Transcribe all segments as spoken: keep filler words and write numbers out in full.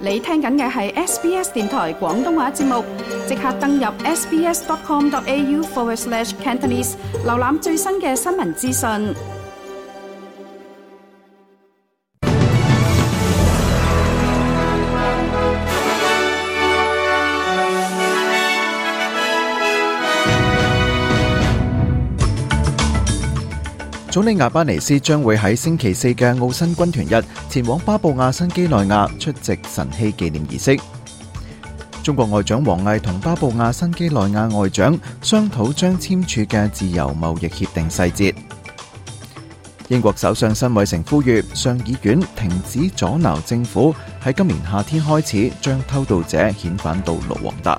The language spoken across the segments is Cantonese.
你聽緊嘅係 S B S 電台廣東話節目，即刻登入 sbs.com.au forward slash Cantonese， 瀏覽最新嘅新聞資訊。 總理亞巴尼斯將會喺星期四嘅澳新軍團日前往巴布亞新畿內亞出席晨曦紀念儀式。中國外長王毅同巴布亞新畿內亞外長商討將簽署嘅自由貿易協定細節。英國首相辛偉誠呼籲上議院停止阻撓政府喺今年夏天開始將偷渡者遣返到盧旺達。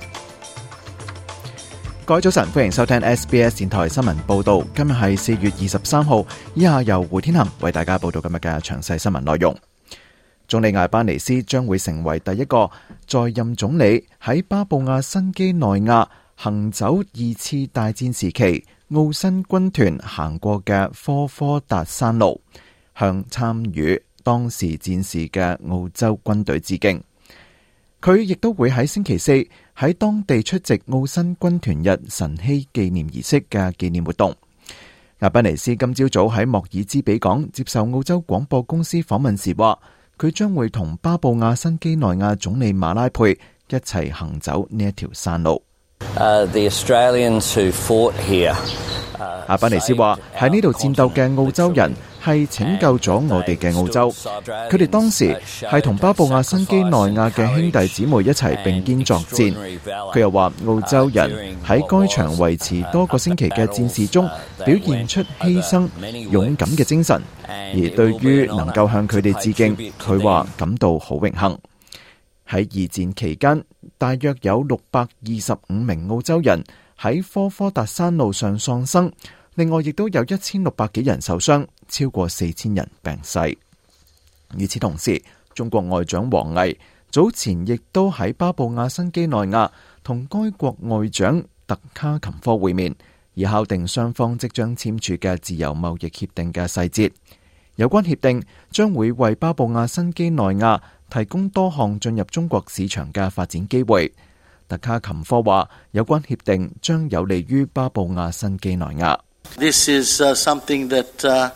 各位早晨，歡迎收聽 S B S 電台新聞報道。今日係四月二十三號，以下由胡天恒為大家報道今日嘅詳細新聞內容。總理艾巴尼斯將會成為第一個在任總理喺巴布亞新畿內亞行走二次大戰時期澳新軍團行過嘅科科達山路，向參與當時戰事嘅澳洲軍隊致敬。佢亦都會喺星期四喺當地出席澳新軍團日晨曦紀念儀式嘅紀念活動。阿賓尼斯今朝早喺莫爾茲比港接受澳洲廣播公司訪問時話，佢將會同巴布亞新畿內亞總理馬拉佩一齊行走呢一條山路。 Uh, the Australians who fought here, uh, 阿賓尼斯話喺呢度戰鬥嘅澳洲人係拯救咗我哋嘅澳洲，佢哋當時係同巴布亞新畿內亞嘅兄弟姊妹一齊並肩作戰。佢又話澳洲人喺該場維持多個星期嘅戰事中表現出犧牲勇敢嘅精神，而對於能夠向佢哋致敬，佢話感到好榮幸。喺二戰期間，大約有六百二十五名澳洲人喺科科達山路上喪生，另外亦都有一千六百幾人受傷，超過四千人病逝。與此同時，中國外長王毅早前亦都喺巴布亞新畿內亞同該國外長特卡琴科會面，以敲定雙方即將簽署嘅自由貿易協定嘅細節。有關協定將會為巴布亞新畿內亞提供多項進入中國市場嘅發展機會。特卡琴科話，有關協定將有利於巴布亞新畿內亞。 This is something that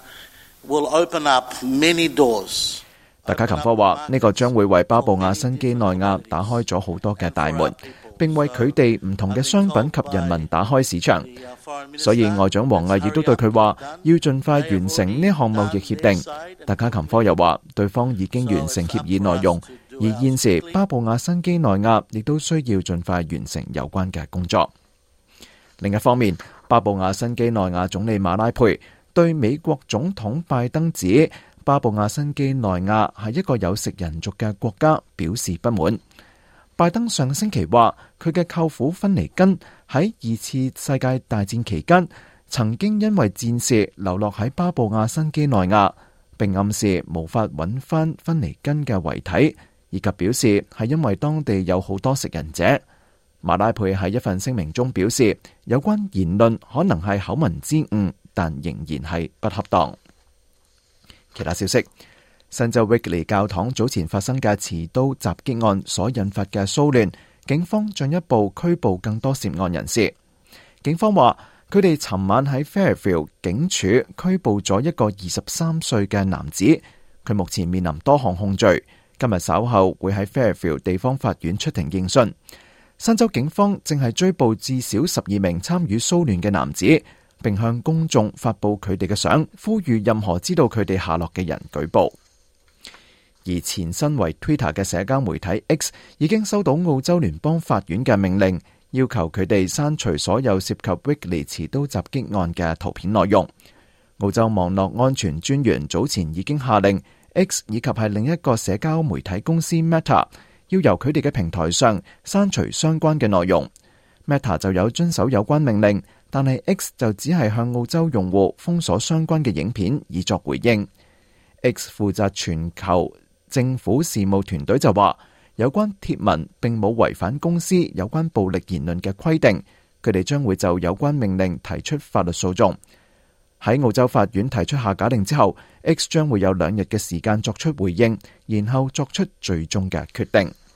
will open up many doors. 特卡琴科話，呢個將會為巴布亞新畿內亞打開咗好多嘅大門，並為佢哋唔同嘅商品及人民打開市場。所以外長王毅亦都對佢話，要盡快完成呢項貿易協定。特卡琴科又話，對方已經完成協議內容，而現時巴布亞新畿內亞亦都需要盡快完成有關嘅工作。另一方面，巴布亞新畿內亞總理馬拉佩對美國總統拜登指巴布亞新畿內亞係一個有食人族嘅國家表示不滿。拜登上星期話，佢嘅舅父芬尼根喺二次世界大戰期間曾經因為戰事流落喺巴布亞新畿內亞，並暗示無法揾翻芬尼根嘅遺體，以及表示係因為當地有好多食人者。馬拉佩喺一份聲明中表示，有關言論可能係口文之誤，但仍然係不恰當。其他消息，新州域利教堂早前發生嘅持刀襲擊案所引發嘅騷亂，警方進一步拘捕更多涉案人士。警方話，佢哋尋晚喺 Fairfield 警署拘捕咗一個二十三歲嘅男子，佢目前面臨多項控罪，今日稍後會喺 Fairfield 地方法院出庭應訊。新州警方正係追捕至少十二名參與騷亂嘅男子，並向公眾發佈佢哋嘅相，呼籲任何知道佢哋下落嘅人舉報。而前身為 Twitter 嘅社交媒體 X 已經收到澳洲聯邦法院嘅命令，要求佢哋刪除所有涉及 Wigley 持刀襲擊案嘅圖片內容。澳洲網絡安全專員早前已經下令 X 以及係另一個社交媒體公司 Meta 要由佢哋嘅平台上刪除相關嘅內容。Meta 就有遵守有關命令，但係 X 就只係向澳洲用戶封鎖相關嘅影片以作回應。X 負責全球政府事務團隊就話，有關貼文並冇違反公司有關暴力言論嘅規定，佢哋將會就有關命令提出法律訴訟。喺澳洲法院提出下架令之後，X 將會有兩日嘅時間作出回應，然後作出最終嘅決定。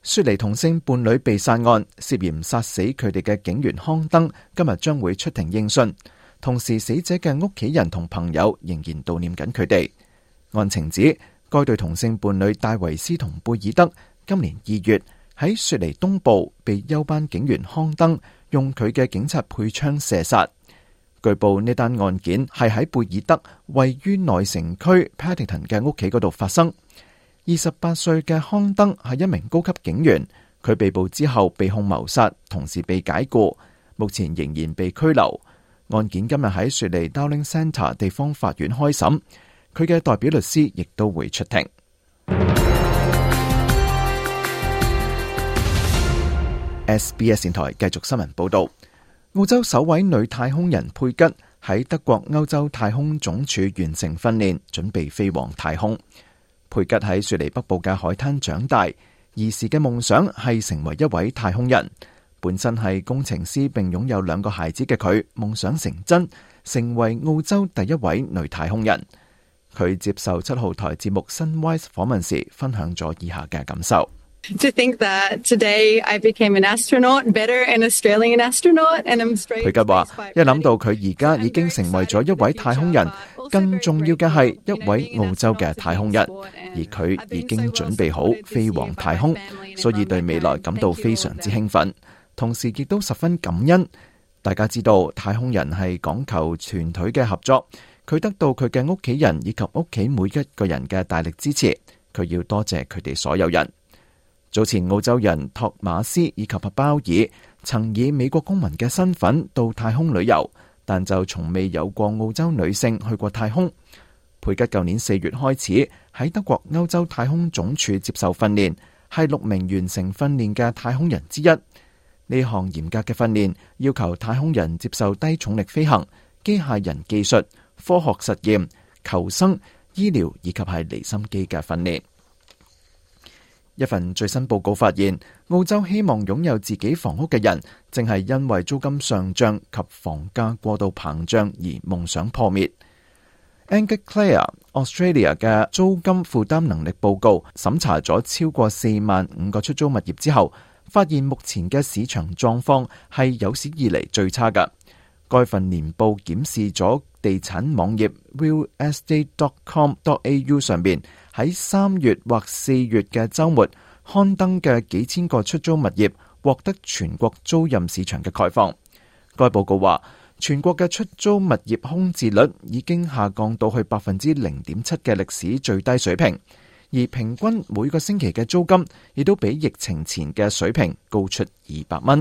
雪梨同性伴侶被殺案涉嫌殺死佢哋嘅警員康登今日將會出庭應訊，同時死者嘅屋企人同朋友仍然悼念緊佢哋。案情指，該對同性伴侶戴維斯同貝爾德今年二月喺雪梨東部被休班警員康登用佢嘅警察配槍射殺。據報呢單案件係喺貝爾德位於內城區 Paddington 嘅屋企嗰度發生。二十八歲嘅康登係一名高級警員，佢被捕之後被控謀殺，同時被解雇，目前仍然被拘留。案件今日喺雪梨 Dowling Centre 地方法院開審，佢嘅代表律師亦都會出庭。S B S 電台繼續新聞報道，澳洲首位女太空人佩吉喺德國歐洲太空總署完成訓練，準備飛往太空。佩吉喺雪梨北部嘅海灘長大，兒時嘅夢想係成為一位太空人。本身係工程師並擁有兩個孩子嘅佢，夢想成真，成為澳洲第一位女太空人。佢接受七號台節目 Sunwise 訪問時，分享咗以下嘅感受。 To think that today I became an astronaut, better an Australian astronaut, and I'm straight. 佩吉話：一諗到佢而家已經成為咗一位太空人，更重要嘅係一位澳洲嘅太空人，而佢已經準備好飛往太空，所以對未來感到非常之興奮，同時亦都十分感恩。大家知道太空人係講求團隊嘅合作，佢得到佢嘅屋企人以及屋企每一個人嘅大力支持，佢要多謝佢哋所有人。早前澳洲人托馬斯以及阿鮑爾曾以美國公民嘅身份到太空旅遊，但就從未有過澳洲女性去過太空。佩吉舊年四月開始喺德國歐洲太空總署接受訓練，係六名完成訓練嘅太空人之一。呢項嚴格嘅訓練要求太空人接受低重力飛行、機械人技術、科學實驗、求生、醫療以及係離心機嘅訓練。一份最新報告發現，澳洲希望擁有自己房屋嘅人，正係因為租金上漲及房價過度膨脹而夢想破滅。Anglicare Australia 嘅租金負擔能力報告審查咗超過四萬五個出租物業之後，發現目前嘅市場狀況係有史以嚟最差嘅。該份年報檢視咗地產網頁 real estate dot com dot a u 上邊喺三月或四月嘅週末刊登嘅幾千個出租物業獲得全國租賃市場嘅概況。該報告話，全國嘅出租物業空置率已經下降到去百分之零點七嘅歷史最低水平，而平均每個星期嘅租金亦都比疫情前嘅水平高出二百蚊。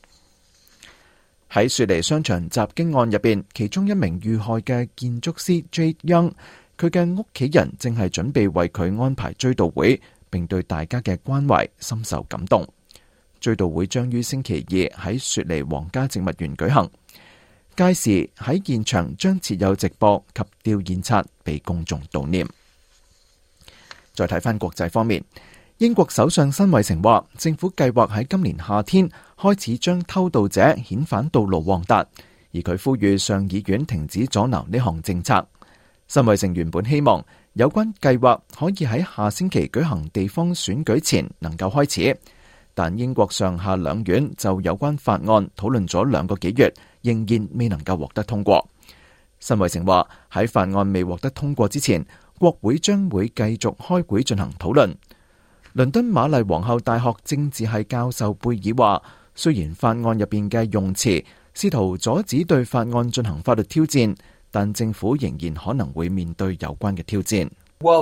喺雪梨商場襲擊案入邊，其中一名遇害嘅建築師 Jade Young， 佢嘅屋企人正係準備為佢安排追悼會，並對大家嘅關懷深受感動。追悼會將於星期二喺雪梨皇家植物園舉行，屆時喺現場將設有直播及吊唁冊俾公眾悼念。再睇翻國際方面，英國首相辛偉誠話，政府計劃喺今年夏天開始將偷渡者遣返到盧旺達，而佢呼籲上議院停止阻撓呢項政策。辛偉誠原本希望有關計劃可以喺下星期舉行地方選舉前能夠開始，但英國上下兩院就有關法案討論咗兩個幾月，仍然未能夠獲得通過。辛偉誠話，喺法案未獲得通過之前，國會將會繼續開會進行討論。倫敦瑪麗皇后大學政治系教授貝爾話，雖然法案入邊嘅用詞試圖阻止對法案進行法律挑戰，但政府仍然可能會面對有關嘅挑戰。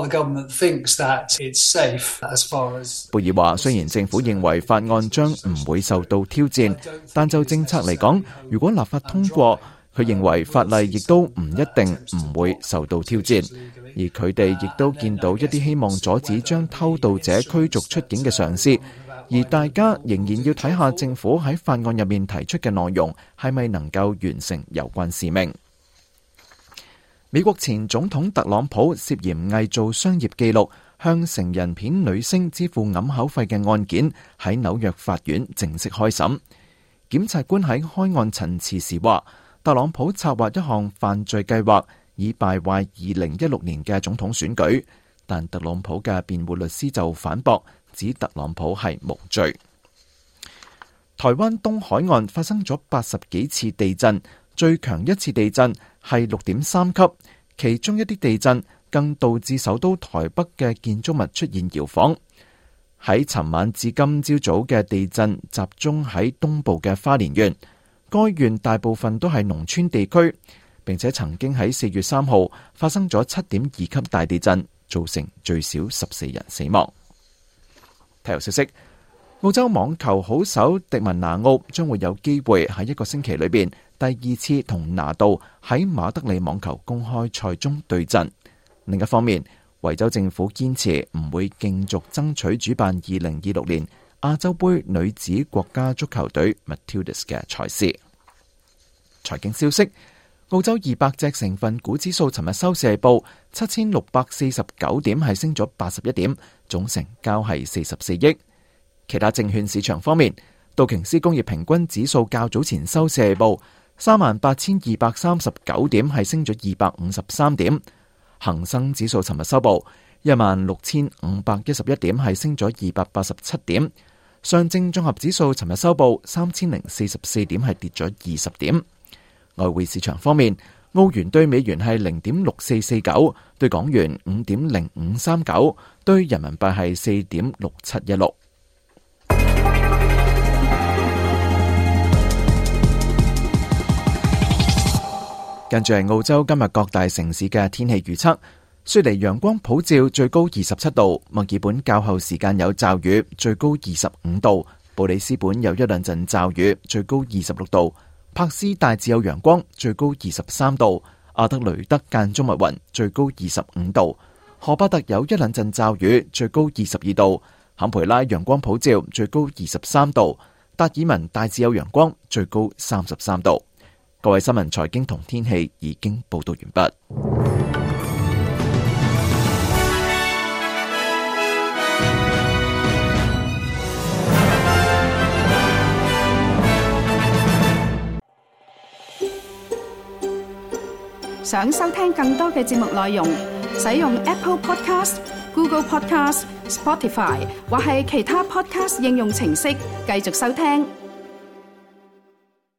貝爾話，雖然政府認為法案將唔會受到挑戰，但就政策嚟講，如果立法通過，佢認為法例亦都唔一定唔會受到挑戰。而佢哋亦都見到一啲希望阻止將偷渡者驅逐出境嘅嘗試，而大家仍然要睇下政府喺法案入面提出嘅內容係咪能夠完成有關使命。美國前總統特朗普涉嫌偽造商業記錄向成人片女星支付揞口費嘅案件喺紐約法院正式開審。檢察官喺開案陳詞時話，特朗普策劃一項犯罪計劃，以敗壞二零一六年嘅總統選舉，但特朗普嘅辯護律師就反駁， 指特朗普係無罪。台灣東海岸發生咗八十幾次地震，最強一次地震係六點三級，其中一啲地震更導致首都台北嘅建築物出現搖晃。喺尋晚至今朝早嘅地震集中喺東部嘅花蓮縣，該縣大部分都係農村地區，並且曾經喺四月三號發生咗七點二級大地震，造成最少十四人死亡。體育消息，澳洲網球好手迪文拿奧將會有機會喺一個星期裏邊第二次同拿度喺馬德里網球公開賽中對陣。另一方面，維州政府堅持唔會競逐爭取主辦二零二六年亞洲盃女子國家足球隊 Matildas 嘅賽事。財經消息，澳洲二百隻成分股指數尋日收市係報七千六百四十九點，係升咗八十一點，總成交係四十四億。其他證券市場方面，道瓊斯工業平均指數較早前收市係報三萬八千二百三十九點，係升咗二百五十三點。恒生指數尋日收報一萬六千五百一十一點，係升咗二百八十七點。上證綜合指數尋日收報三千零四十四點，係跌咗二十點。外匯市場方面，澳元對美元係零點六四四九，對港元五點零五三九，對人民幣係四點六七一六。跟住係澳洲今日各大城市嘅天氣預測。雪梨陽光普照，最高二十七度；墨爾本較後時間有驟雨，最高二十五度；布里斯本有一兩陣驟雨，最高二十六度；柏斯大致有陽光，最高二十三度；阿德雷德間中密雲，最高二十五度；荷巴特有一兩陣驟雨，最高二十二度；坎培拉陽光普照，最高二十三度；達爾文大致有陽光，最高三十三度。各位新聞、財經同天氣已經報道完畢。 想收聽更多嘅節目內容，使用 Apple Podcast、Google Podcast、Spotify 或係其他 Podcast 應用程式繼續收聽。